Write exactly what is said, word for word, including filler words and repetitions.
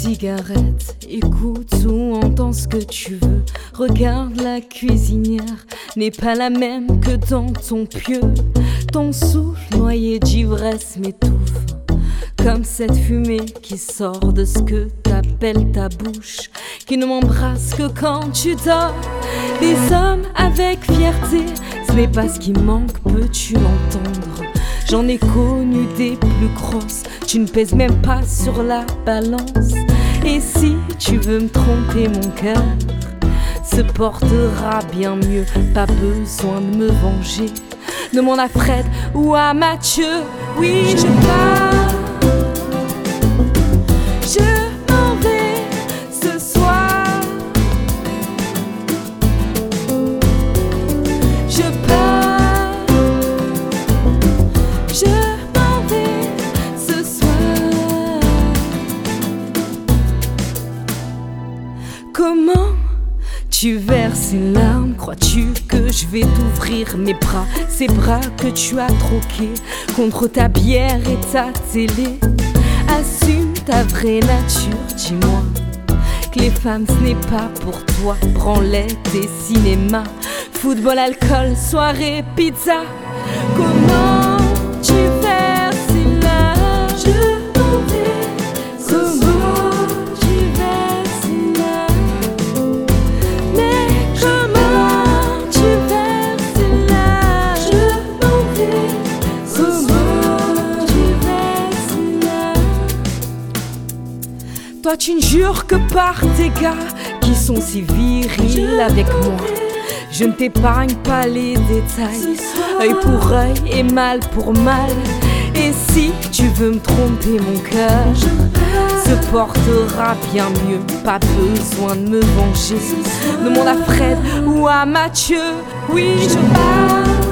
cigarette, écoute ou entends ce que tu veux. Regarde, la cuisinière n'est pas la même que dans ton pieu. Ton souffle noyé d'ivresse m'étouffe, comme cette fumée qui sort de ce que t'appelles ta bouche, qui ne m'embrasse que quand tu dors. Des hommes avec fierté, ce n'est pas ce qui manque, peux-tu l'entendre? J'en ai connu des plus grosses, tu ne pèses même pas sur la balance. Et si tu veux me tromper, mon cœur se portera bien mieux. Pas besoin de me venger, demande à Fred ou à Mathieu. Oui, je pars, je m'en vais ce soir. Je pars, je m'en vais ce soir. Comment tu verses une larme? Crois-tu que je vais t'ouvrir mes bras? Ces bras que tu as troqués contre ta bière et ta télé. Assume ta vraie nature, dis-moi que les femmes ce n'est pas pour toi. Branlette et cinéma, football, alcool, soirée, pizza. Comment tu verses une larme? Je m'en vais ce soir. Tu verses une larme? Mais comment tu verses une larme? Je m'en vais ce soir. Tu verses une larme? Toi tu ne jures que par tes gars qui sont si virils avec moi. Je ne t'épargne pas les détails, œil pour œil et mal pour mal. Et si tu veux me tromper, mon cœur se portera bien mieux. Pas besoin de me venger, demande à Fred ou à Mathieu. Oui, je pars.